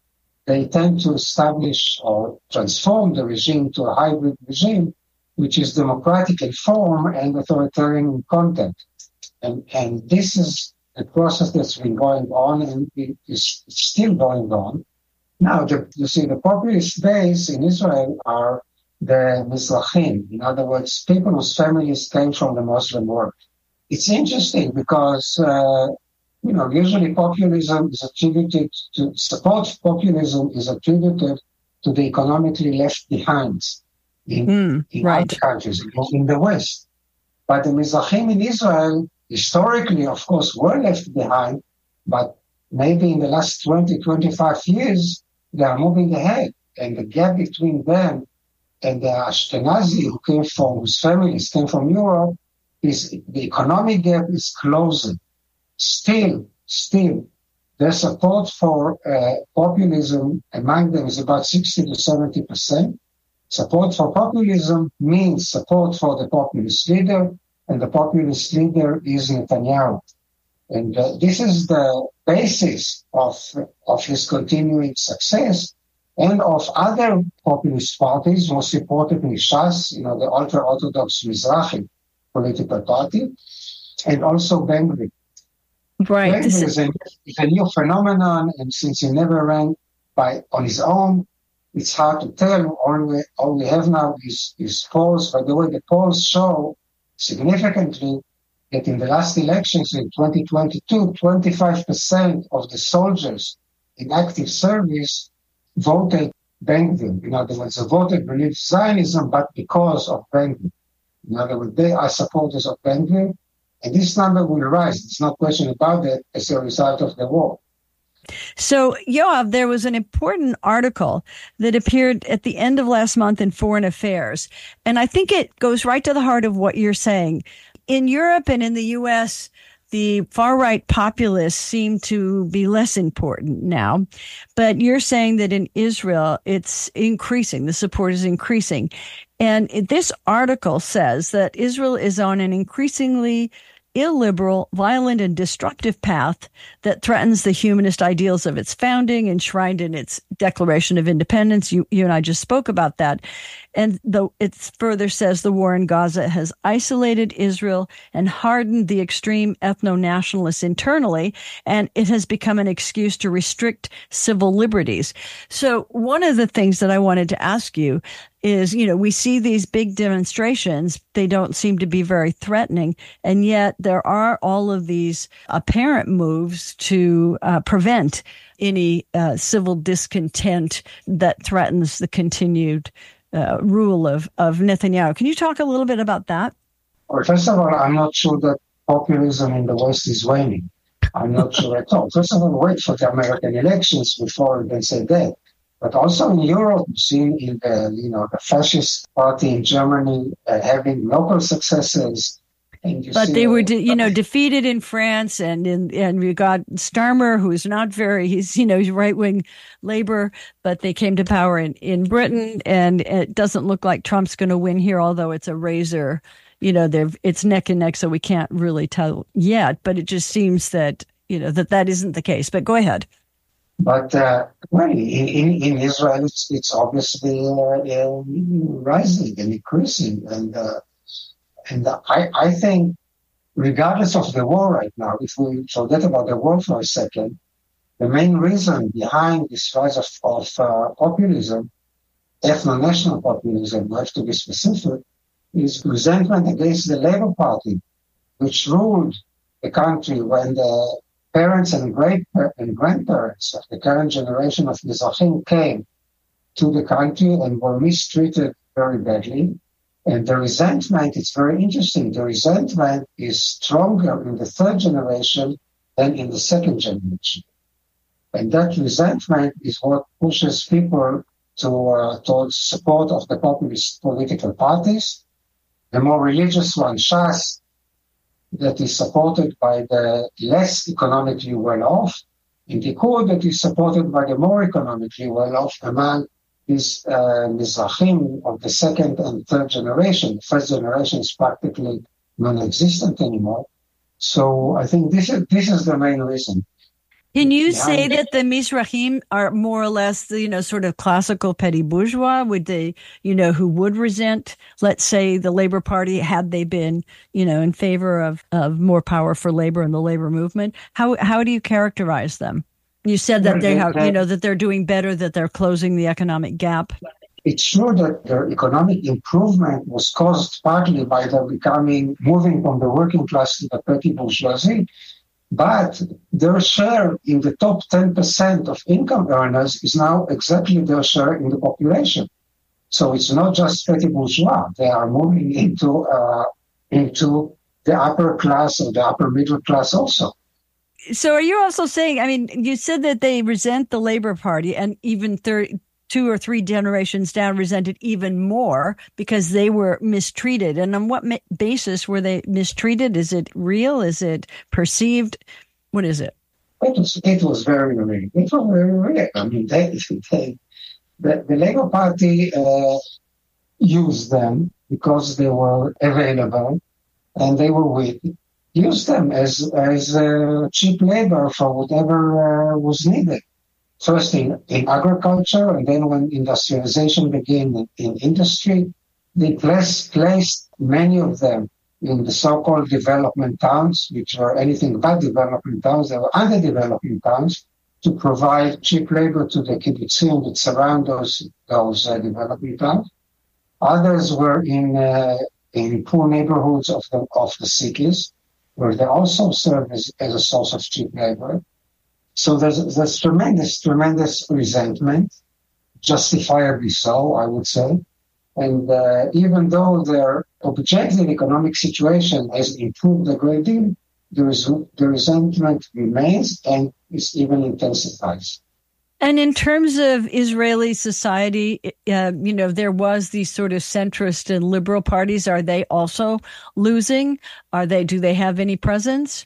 they tend to establish or transform the regime to a hybrid regime, which is democratic in form and authoritarian in content. And, and this is a process that's been going on and it is still going on. Now, the, you see, the populist base in Israel are the Mizrahim, in other words, people whose families came from the Muslim world. It's interesting because, uh, you know, usually populism is attributed to, support populism is attributed to the economically left behind in, mm, in right. other countries, in the West. But the Mizrahim in Israel, historically, of course, were left behind, but maybe in the last twenty, twenty-five years, they are moving ahead. And the gap between them and the Ashkenazi who came from, whose families came from Europe, is the economic gap is closing. Still, still, their support for uh, populism among them is about sixty to seventy percent. Support for populism means support for the populist leader, and the populist leader is Netanyahu. And uh, this is the basis of, of his continuing success and of other populist parties, most importantly Shas, you know, the ultra-Orthodox Mizrahi political party, and also Ben Gvir. Right. Ben Gvir is a, is a new phenomenon, and since he never ran by on his own, it's hard to tell. All we, all we have now is, is polls. By the way, the polls show significantly that in the last elections in twenty twenty-two, twenty-five percent of the soldiers in active service voted Ben Gvir. In other words, they voted B'nai Zionism, but because of Ben Gvir. In other words, they are supporters of Ben Gvir, and this number will rise. There's no question about it as a result of the war. So, Yoav, there was an important article that appeared at the end of last month in Foreign Affairs, and I think it goes right to the heart of what you're saying. In Europe and in the U S, the far-right populists seem to be less important now, but you're saying that in Israel, it's increasing. The support is increasing. And this article says that Israel is on an increasingly illiberal, violent, and destructive path that threatens the humanist ideals of its founding, enshrined in its Declaration of Independence. You, you and I just spoke about that. And the, it further says the war in Gaza has isolated Israel and hardened the extreme ethno-nationalists internally, and it has become an excuse to restrict civil liberties. So one of the things that I wanted to ask you is, you know, we see these big demonstrations. They don't seem to be very threatening. And yet there are all of these apparent moves to uh, prevent any uh, civil discontent that threatens the continued uh, rule of, of Netanyahu. Can you talk a little bit about that? Well, first of all, I'm not sure that populism in the West is waning. I'm not sure at all. First of all, wait for the American elections before we can say that. But also in Europe, we've seen in the, you know, the fascist party in Germany uh, having local successes. And you but see, they were, de- you know, defeated in France, and in, and we got Starmer, who's not very, he's, you know, he's right-wing Labour, but they came to power in, in Britain, and it doesn't look like Trump's going to win here, although it's a razor, you know, they're, it's neck and neck, so we can't really tell yet, but it just seems that, you know, that that isn't the case. But go ahead. But uh, well, in, in, in Israel, it's, it's obviously uh, uh, rising and increasing. And uh, and I, I think, regardless of the war right now, if we forget about the war for a second, the main reason behind this rise of, of uh, populism, ethno-national populism, we have to be specific, is resentment against the Labour Party, which ruled the country when the parents and great and grandparents of the current generation of Mizrahim came to the country and were mistreated very badly. And the resentment, it's very interesting, the resentment is stronger in the third generation than in the second generation. And that resentment is what pushes people to uh, towards support of the populist political parties. The more religious one, Shas, that is supported by the less economically well-off, and the Likud that is supported by the more economically well-off among these uh, Mizrahim of the second and third generation. The first generation is practically non-existent anymore. So I think this is, this is the main reason. Can you say that the Mizrahim are more or less, the, you know, sort of classical petty bourgeois? Would they, you know, who would resent, let's say, the Labor Party had they been, you know, in favor of, of more power for labor and the labor movement? How how do you characterize them? You said that they have, you know, that they're doing better, that they're closing the economic gap. It's true that their economic improvement was caused partly by their becoming, moving from the working class to the petty bourgeoisie. But their share in the top ten percent of income earners is now exactly their share in the population. So it's not just petty bourgeois. They are moving into uh, into the upper class or the upper middle class also. So are you also saying, I mean, you said that they resent the Labor Party, and even thirty, two or three generations down resented even more because they were mistreated. And on what basis were they mistreated? Is it real? Is it perceived? What is it? It was, it was very real. It was very real. I mean, they, they, the, the Labour Party uh, used them because they were available and they were weak. Used them as, as uh, cheap labor for whatever uh, was needed. First in, in agriculture, and then when industrialization began in, in industry, they placed, placed many of them in the so-called development towns, which were anything but development towns. They were underdeveloping towns to provide cheap labor to the kibbutzim that surround those, those uh, developing towns. Others were in uh, in poor neighborhoods of the, of the cities, where they also serve as, as a source of cheap labor. So there's, there's tremendous, tremendous resentment, justifiably so, I would say. And uh, even though their objective economic situation has improved a great deal, the, res- the resentment remains and is even intensifies. And in terms of Israeli society, uh, you know, there was these sort of centrist and liberal parties. Are they also losing? Are they? Do they have any presence?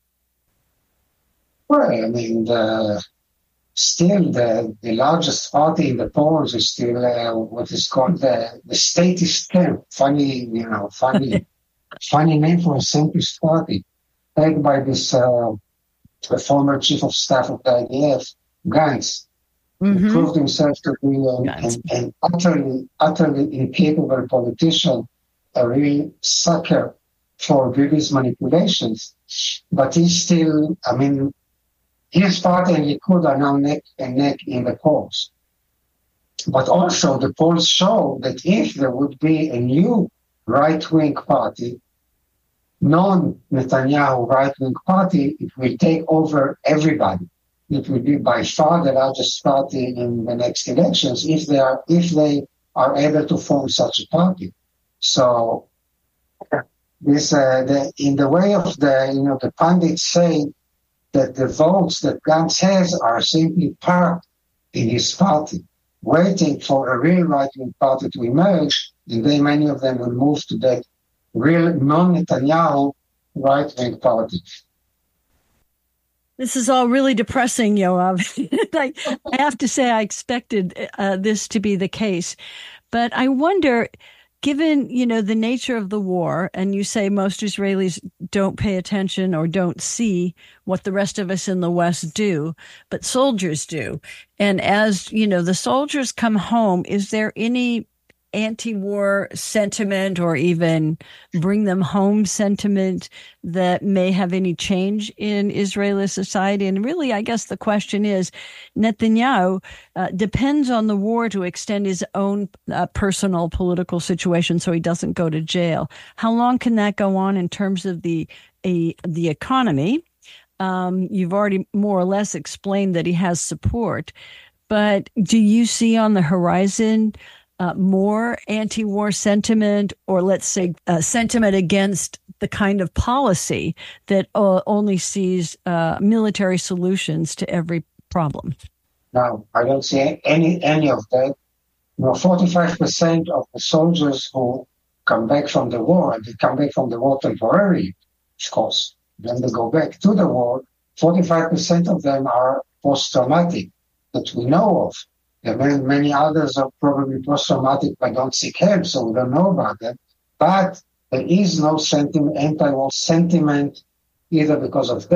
Well, I mean, the, still the, the largest party in the polls is still uh, what is called the, the statist camp. Funny, you know, funny, funny name for a centrist party, led by this uh, the former chief of staff of the I D F, Gantz, mm-hmm. who proved himself to be an, an, an utterly, utterly incapable politician, a real sucker for Bibi's manipulations. But he's still, I mean, his party and Likud are now neck and neck in the polls. But also the polls show that if there would be a new right-wing party, non-Netanyahu right-wing party, it will take over everybody. It will be by far the largest party in the next elections if they are if they are able to form such a party. So this uh, the, in the way of the you know the pundits say that the votes that Gantz has are simply parked in his party, waiting for a real right-wing party to emerge, and then many of them will move to that real non-Netanyahu right-wing party. This is all really depressing, Yoav. I, I have to say I expected uh, this to be the case. But I wonder, given, you know, the nature of the war, and you say most Israelis don't pay attention or don't see what the rest of us in the West do, but soldiers do. And as, you know, the soldiers come home, is there any anti-war sentiment or even bring them home sentiment that may have any change in Israeli society? And really, I guess the question is, Netanyahu uh, depends on the war to extend his own uh, personal political situation so he doesn't go to jail. How long can that go on in terms of the a, the economy? Um, you've already more or less explained that he has support, but do you see on the horizon Uh, more anti-war sentiment, or let's say uh, sentiment against the kind of policy that uh, only sees uh, military solutions to every problem? No, I don't see any any of that. You know, forty-five percent of the soldiers who come back from the war, and they come back from the war temporarily, of course, then they go back to the war, forty-five percent of them are post-traumatic that we know of. Many, many others are probably post-traumatic but don't seek help, so we don't know about that. But there is no sentiment, anti-war sentiment, either because of that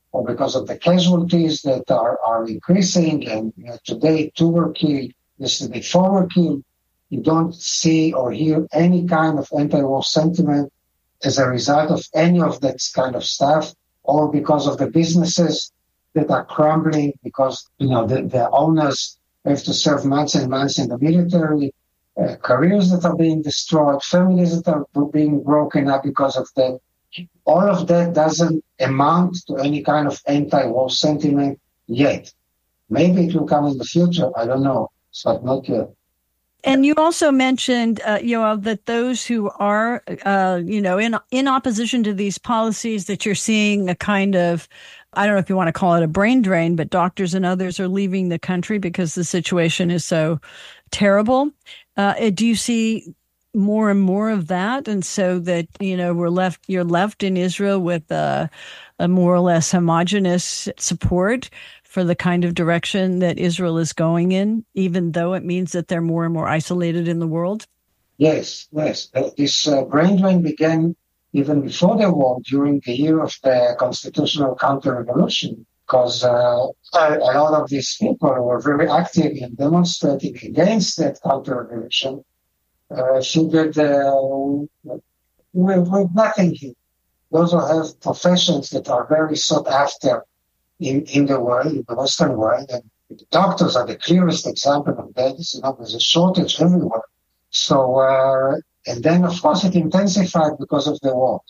or because of the casualties that are, are increasing, and you know, today two were killed, yesterday four were killed, you don't see or hear any kind of anti-war sentiment as a result of any of that kind of stuff, or because of the businesses that are crumbling because, you know, the, the owners have to serve months and months in the military, uh, careers that are being destroyed, families that are being broken up because of that. All of that doesn't amount to any kind of anti-war sentiment yet. Maybe it will come in the future, I don't know, but not yet. And you also mentioned, uh, Yoav, that those who are, uh, you know, in in opposition to these policies, that you're seeing a kind of, I don't know if you want to call it a brain drain, but doctors and others are leaving the country because the situation is so terrible. Uh, do you see more and more of that? And so that, you know, we're left, you're left in Israel with a, a more or less homogenous support for the kind of direction that Israel is going in, even though it means that they're more and more isolated in the world? Yes, yes. Uh, this uh, brain drain began even before the war, during the year of the constitutional counter-revolution, because uh, a lot of these people were very active in demonstrating against that counter-revolution, uh, figured uh, with, with nothing here. Those who have professions that are very sought after in, in the world, in the Western world, and the doctors are the clearest example of that. You know, there's a shortage everywhere. So, uh, and then of course it intensified because of the war.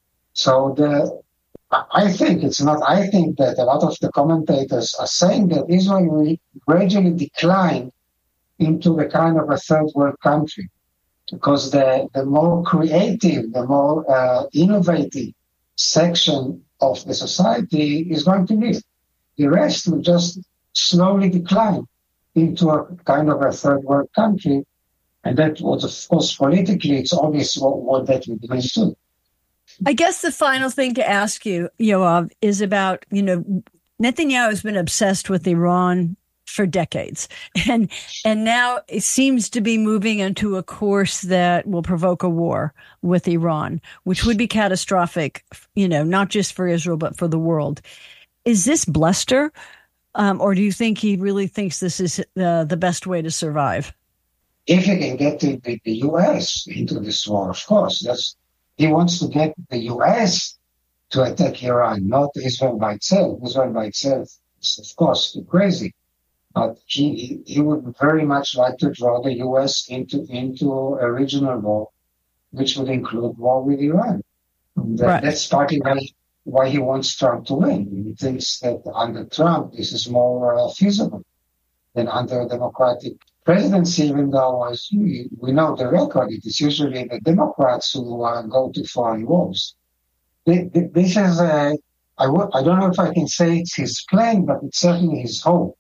So the, I think it's not, I think that a lot of the commentators are saying that Israel will gradually decline into a kind of a third world country, because the, the more creative, the more uh, innovative section of the society is going to live. The rest will just slowly decline into a kind of a third world country. And that was, of course, politically, it's obvious what, what that would mean too. I guess the final thing to ask you, Yoav, is about, you know, Netanyahu has been obsessed with Iran for decades. And and now it seems to be moving into a course that will provoke a war with Iran, which would be catastrophic, you know, not just for Israel, but for the world. Is this bluster? Um, or do you think he really thinks this is uh, the best way to survive? If he can get the, the, the U S into this war, of course, that's, he wants to get the U S to attack Iran, not Israel by itself. Israel by itself is, of course, too crazy. But he, he would very much like to draw the U S into, into a regional war, which would include war with Iran. That, right. That's partly why, why he wants Trump to win. He thinks that under Trump, this is more uh, feasible than under a Democratic presidency, even though, as we, we know the record, it is usually the Democrats who uh, go to foreign wars. This is, a, I, w- I don't know if I can say it's his plan, but it's certainly his hope.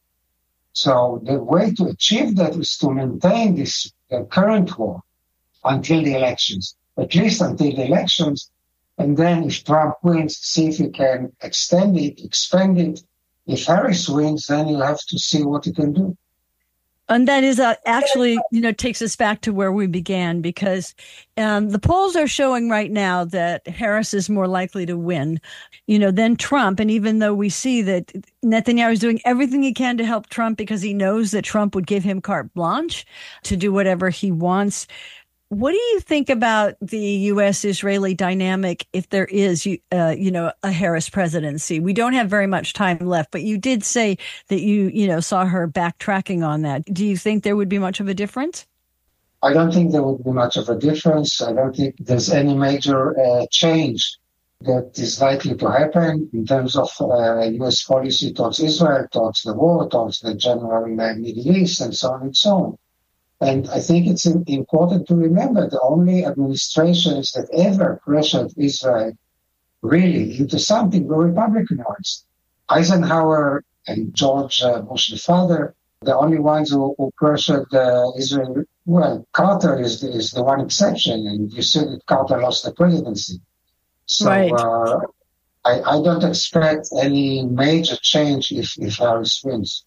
So the way to achieve that is to maintain this uh, current war until the elections, at least until the elections. And then if Trump wins, see if he can extend it, expand it. If Harris wins, then he'll have to see what he can do. And that is uh, actually, you know, takes us back to where we began, because um, the polls are showing right now that Harris is more likely to win, you know, than Trump. And even though we see that Netanyahu is doing everything he can to help Trump because he knows that Trump would give him carte blanche to do whatever he wants. What do you think about the U S-Israeli dynamic if there is, uh, you know, a Harris presidency? We don't have very much time left, but you did say that you, you know, saw her backtracking on that. Do you think there would be much of a difference? I don't think there would be much of a difference. I don't think there's any major uh, change that is likely to happen in terms of uh, U S policy towards Israel, towards the war, towards the general uh, Middle East, and so on and so on. And I think it's important to remember the only administrations that ever pressured Israel really into something were Republican ones. Eisenhower and George uh, Bush the father, the only ones who, who pressured uh, Israel. Well, Carter is the, is the one exception, and you see that Carter lost the presidency. So right. uh, I, I don't expect any major change if, if Harris wins.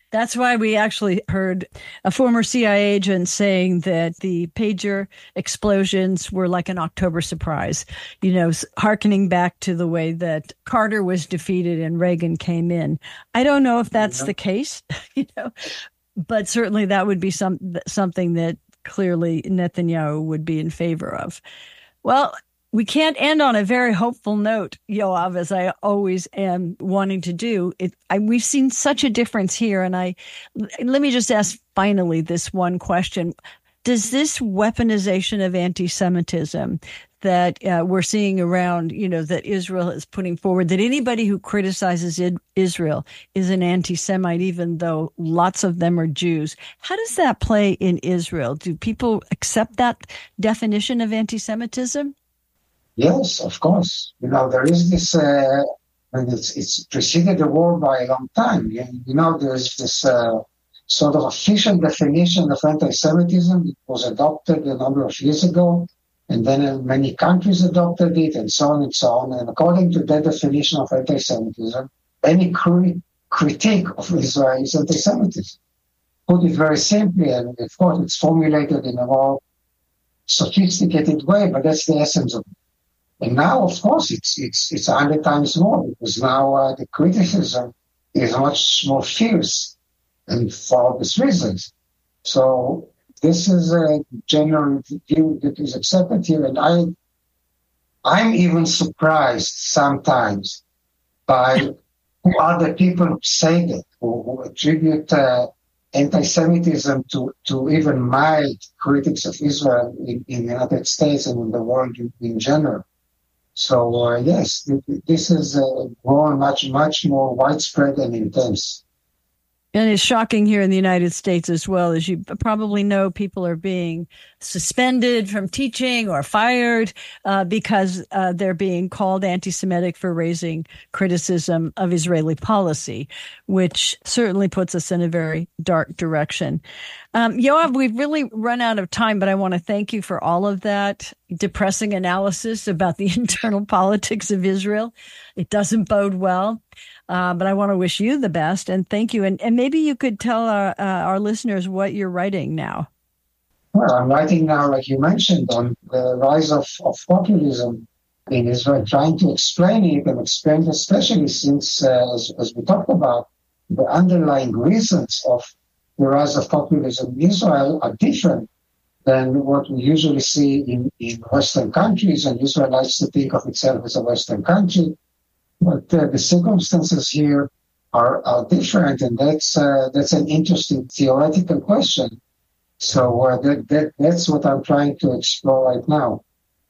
That's why we actually heard a former C I A agent saying that the pager explosions were like an October surprise, you know, hearkening back to the way that Carter was defeated and Reagan came in. I don't know if that's yeah. the case, you know, but certainly that would be some something that clearly Netanyahu would be in favor of. Well, we can't end on a very hopeful note, Yoav, as I always am wanting to do. It, I, we've seen such a difference here. And I let me just ask finally this one question. Does this weaponization of anti-Semitism that uh, we're seeing around, you know, that Israel is putting forward, that anybody who criticizes it, Israel is an anti-Semite, even though lots of them are Jews, how does that play in Israel? Do people accept that definition of anti-Semitism? Yes, of course. You know, there is this, uh, and it's, it's preceded the war by a long time. You, you know, there's this uh, sort of official definition of anti-Semitism. It was adopted a number of years ago, and then uh, many countries adopted it, and so on and so on. And according to that definition of anti-Semitism, any cri- critique of Israel is anti-Semitism. Put it very simply, and of course it's formulated in a more sophisticated way, but that's the essence of it. And now, of course, it's it's it's a hundred times more, because now uh, the criticism is much more fierce, and for obvious reasons. So this is a general view that is accepted here, and I I'm even surprised sometimes by who are the people who say that, who, who attribute uh, anti-Semitism to, to even mild critics of Israel in, in the United States and in the world in, in general. So, uh, yes, this is uh, growing much, much more widespread and intense. And it's shocking here in the United States as well. As you probably know, people are being suspended from teaching or fired uh, because uh, they're being called anti-Semitic for raising criticism of Israeli policy, which certainly puts us in a very dark direction. Um, Yoav, we've really run out of time, but I want to thank you for all of that depressing analysis about the internal politics of Israel. It doesn't bode well. Uh, but I want to wish you the best and thank you. And, and maybe you could tell our, uh, our listeners what you're writing now. Well, I'm writing now, like you mentioned, on the rise of, of populism in Israel, trying to explain it and explain it, especially since, uh, as, as we talked about, the underlying reasons of the rise of populism in Israel are different than what we usually see in, in Western countries. And Israel likes to think of itself as a Western country. But uh, the circumstances here are, are different, and that's uh, that's an interesting theoretical question. So uh, that, that that's what I'm trying to explore right now.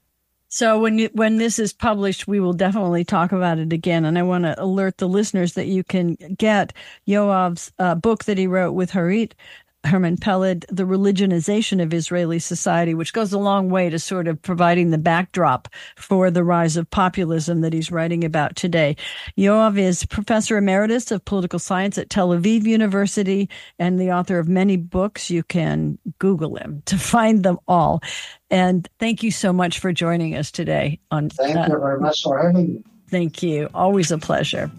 So when you, when this is published, we will definitely talk about it again. And I want to alert the listeners that you can get Yoav's uh, book that he wrote with Harit Herman Peled, The Religionization of Israeli Society, which goes a long way to sort of providing the backdrop for the rise of populism that he's writing about today. Yoav is Professor Emeritus of Political Science at Tel Aviv University and the author of many books. You can Google him to find them all. And thank you so much for joining us today. On, thank uh, you very much for having me. Thank you. Always a pleasure.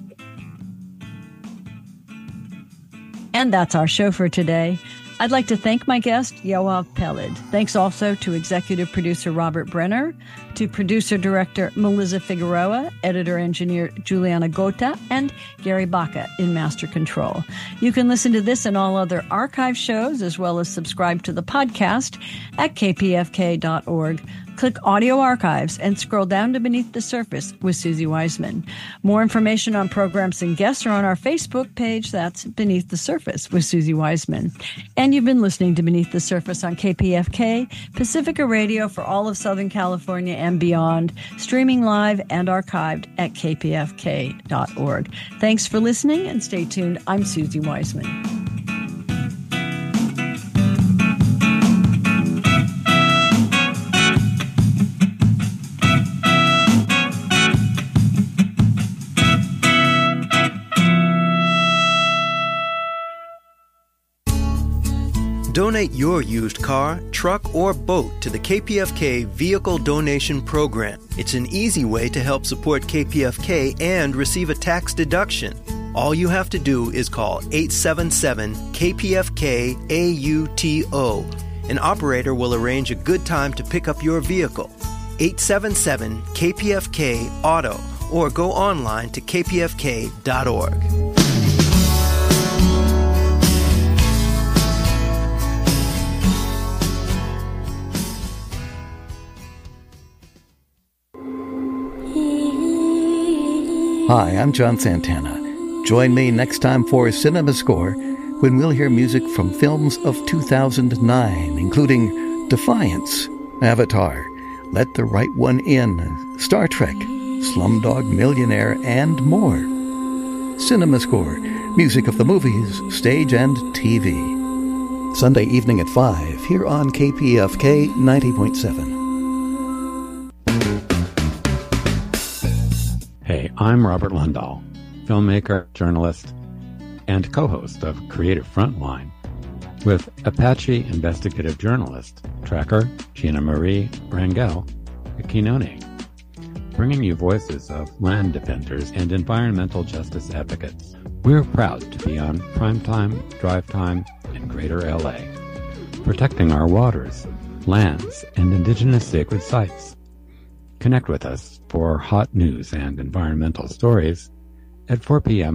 And that's our show for today. I'd like to thank my guest, Yoav Peled. Thanks also to executive producer Robert Brenner, to producer-director Melissa Figueroa, editor-engineer Juliana Gota, and Gary Baca in Master Control. You can listen to this and all other archive shows, as well as subscribe to the podcast at k p f k dot org. Click Audio Archives and scroll down to Beneath the Surface with Susie Wiseman. More information on programs and guests are on our Facebook page. That's Beneath the Surface with Susie Wiseman. And you've been listening to Beneath the Surface on K P F K, Pacifica Radio for all of Southern California and beyond, streaming live and archived at k p f k dot org. Thanks for listening and stay tuned. I'm Susie Wiseman. Donate your used car, truck, or boat to the K P F K Vehicle Donation Program. It's an easy way to help support K P F K and receive a tax deduction. All you have to do is call eight seven seven K P F K A U T O. An operator will arrange a good time to pick up your vehicle. eight seven seven K P F K Auto, or go online to k p f k dot org. Hi, I'm John Santana. Join me next time for Cinema Score when we'll hear music from films of two thousand nine, including Defiance, Avatar, Let the Right One In, Star Trek, Slumdog Millionaire, and more. Cinema Score, music of the movies, stage, and T V. Sunday evening at five, here on K P F K ninety point seven. Hey, I'm Robert Lundahl, filmmaker, journalist, and co-host of Creative Frontline with Apache investigative journalist, tracker Gina Marie Rangel Akinone, bringing you voices of land defenders and environmental justice advocates. We're proud to be on primetime, drive time in Greater L A, protecting our waters, lands, and indigenous sacred sites. Connect with us for hot news and environmental stories at four p.m.